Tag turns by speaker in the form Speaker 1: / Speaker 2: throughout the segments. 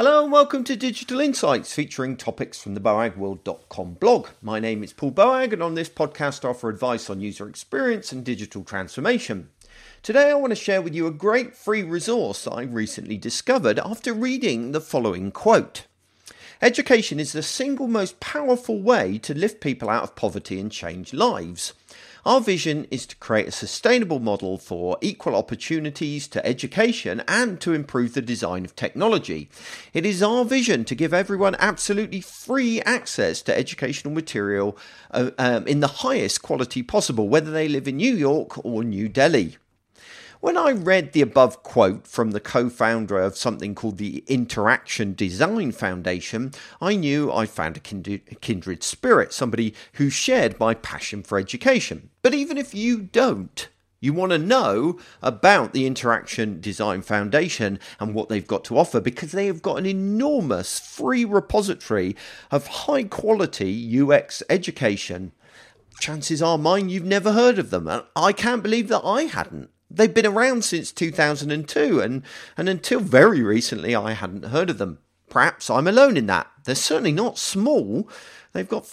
Speaker 1: Hello and welcome to Digital Insights, featuring topics from the boagworld.com blog. My name is Paul Boag, and on this podcast I offer advice on user experience and digital transformation. Today I want to share with you a great free resource I recently discovered after reading the following quote. Education is the single most powerful way to lift people out of poverty and change lives. Our vision is to create a sustainable model for equal opportunities to education and to improve the design of technology. It is our vision to give everyone absolutely free access to educational material in the highest quality possible, whether they live in New York or New Delhi. When I read the above quote from the co-founder of something called the Interaction Design Foundation, I knew I found a kindred spirit, somebody who shared my passion for education. But even if you don't, you want to know about the Interaction Design Foundation and what they've got to offer, because they have got an enormous free repository of high quality UX education. Chances are mine, you've never heard of them. And I can't believe that I hadn't. They've been around since 2002, and until very recently I hadn't heard of them. Perhaps I'm alone in that. They're certainly not small. They've got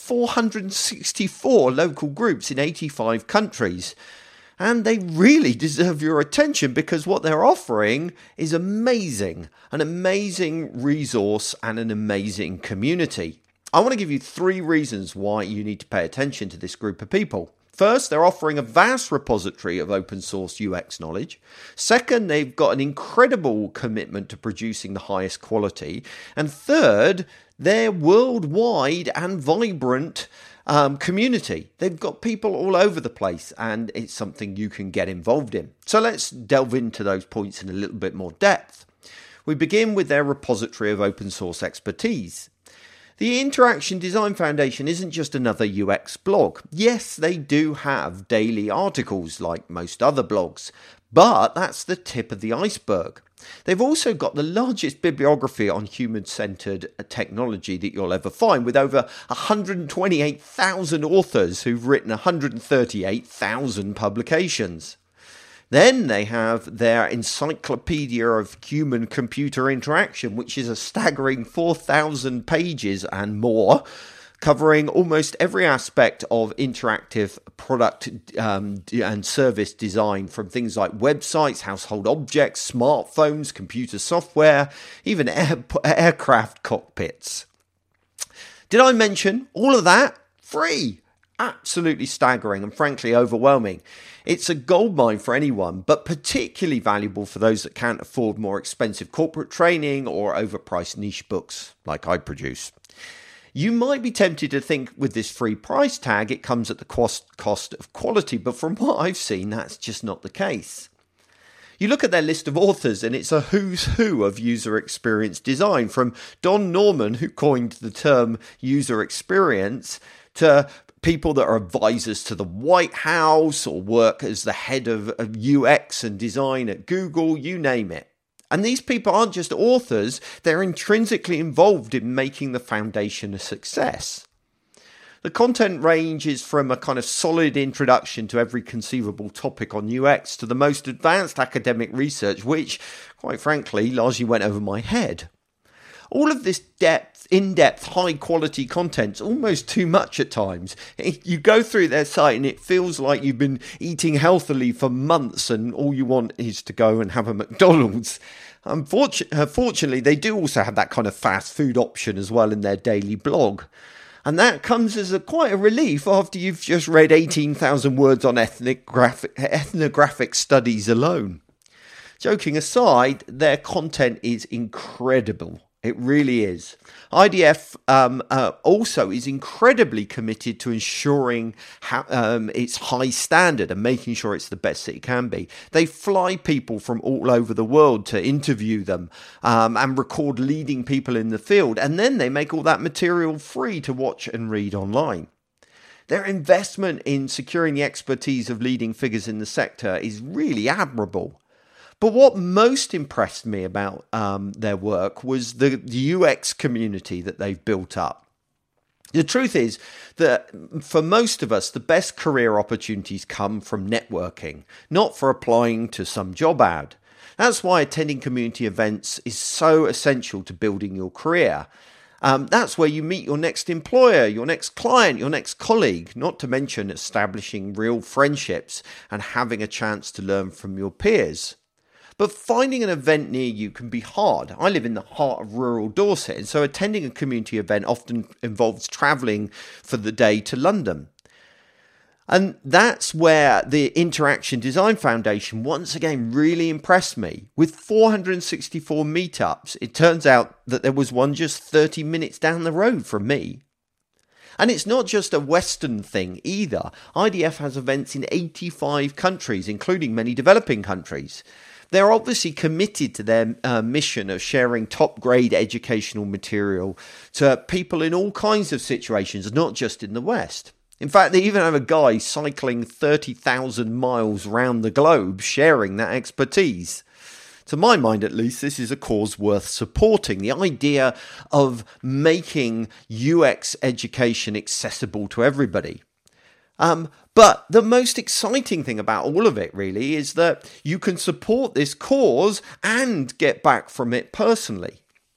Speaker 1: 464 local groups in 85 countries. And they really deserve your attention because what they're offering is amazing. An amazing resource and an amazing community. I want to give you 3 reasons why you need to pay attention to this group of people. First, they're offering a vast repository of open source UX knowledge. Second, they've got an incredible commitment to producing the highest quality. And third, they're worldwide and vibrant community. They've got people all over the place, and it's something you can get involved in. So let's delve into those points in a little bit more depth. We begin with their repository of open source expertise. The Interaction Design Foundation isn't just another UX blog. Yes, they do have daily articles like most other blogs, but that's the tip of the iceberg. They've also got the largest bibliography on human-centered technology that you'll ever find, with over 128,000 authors who've written 138,000 publications. Then they have their Encyclopedia of Human-Computer Interaction, which is a staggering 4,000 pages and more, covering almost every aspect of interactive product and service design, from things like websites, household objects, smartphones, computer software, even aircraft cockpits. Did I mention all of that? Free! Absolutely staggering and frankly overwhelming. It's a goldmine for anyone, but particularly valuable for those that can't afford more expensive corporate training or overpriced niche books like I produce. You might be tempted to think with this free price tag it comes at the cost of quality, but from what I've seen, that's just not the case. You look at their list of authors and it's a who's who of user experience design, from Don Norman, who coined the term user experience, to people that are advisors to the White House or work as the head of UX and design at Google, you name it. And these people aren't just authors, they're intrinsically involved in making the foundation a success. The content ranges from a kind of solid introduction to every conceivable topic on UX to the most advanced academic research, which, quite frankly, largely went over my head. All of this in-depth, high-quality content's almost too much at times. You go through their site and it feels like you've been eating healthily for months and all you want is to go and have a McDonald's. Fortunately, they do also have that kind of fast food option as well in their daily blog. And that comes as quite a relief after you've just read 18,000 words on ethnographic studies alone. Joking aside, their content is incredible. It really is. IDF also is incredibly committed to ensuring its high standard and making sure it's the best that it can be. They fly people from all over the world to interview them and record leading people in the field, and then they make all that material free to watch and read online. Their investment in securing the expertise of leading figures in the sector is really admirable. But what most impressed me about their work was the UX community that they've built up. The truth is that for most of us, the best career opportunities come from networking, not for applying to some job ad. That's why attending community events is so essential to building your career. That's where you meet your next employer, your next client, your next colleague, not to mention establishing real friendships and having a chance to learn from your peers. But finding an event near you can be hard. I live in the heart of rural Dorset, and so attending a community event often involves travelling for the day to London. And that's where the Interaction Design Foundation once again really impressed me. With 464 meetups, it turns out that there was one just 30 minutes down the road from me. And it's not just a Western thing either. IDF has events in 85 countries, including many developing countries. They're obviously committed to their mission of sharing top-grade educational material to people in all kinds of situations, not just in the West. In fact, they even have a guy cycling 30,000 miles round the globe sharing that expertise. To my mind, at least, this is a cause worth supporting. The idea of making UX education accessible to everybody. But the most exciting thing about all of it, really, is that you can support this cause and get back from it personally.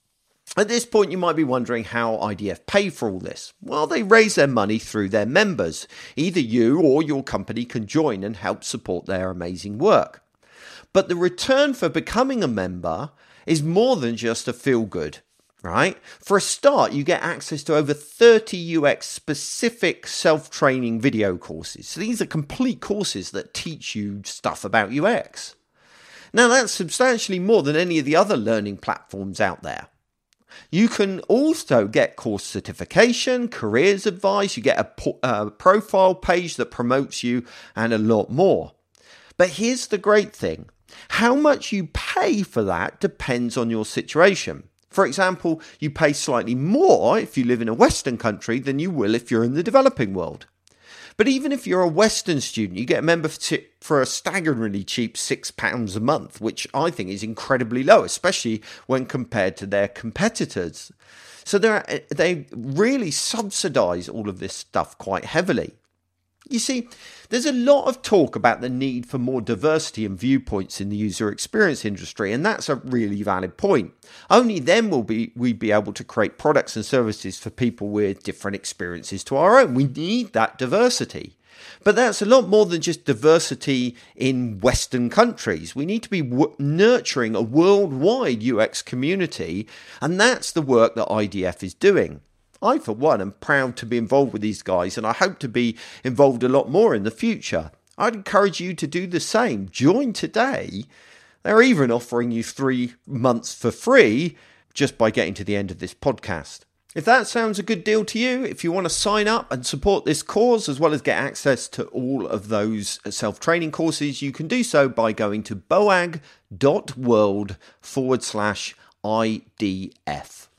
Speaker 1: At this point, you might be wondering how IDF pay for all this. Well, they raise their money through their members. Either you or your company can join and help support their amazing work. But the return for becoming a member is more than just a feel-good, right? For a start, you get access to over 30 UX-specific self-training video courses. So these are complete courses that teach you stuff about UX. Now, that's substantially more than any of the other learning platforms out there. You can also get course certification, careers advice, you get a profile page that promotes you, and a lot more. But here's the great thing. How much you pay for that depends on your situation. For example, you pay slightly more if you live in a Western country than you will if you're in the developing world. But even if you're a Western student, you get a membership for a staggeringly cheap £6 a month, which I think is incredibly low, especially when compared to their competitors. So they really subsidise all of this stuff quite heavily. You see, there's a lot of talk about the need for more diversity and viewpoints in the user experience industry, and that's a really valid point. Only then will we be able to create products and services for people with different experiences to our own. We need that diversity. But that's a lot more than just diversity in Western countries. We need to be nurturing a worldwide UX community, and that's the work that IDF is doing. I, for one, am proud to be involved with these guys, and I hope to be involved a lot more in the future. I'd encourage you to do the same. Join today. They're even offering you 3 months for free just by getting to the end of this podcast. If that sounds a good deal to you, if you want to sign up and support this cause as well as get access to all of those self-training courses, you can do so by going to boag.world/IDF.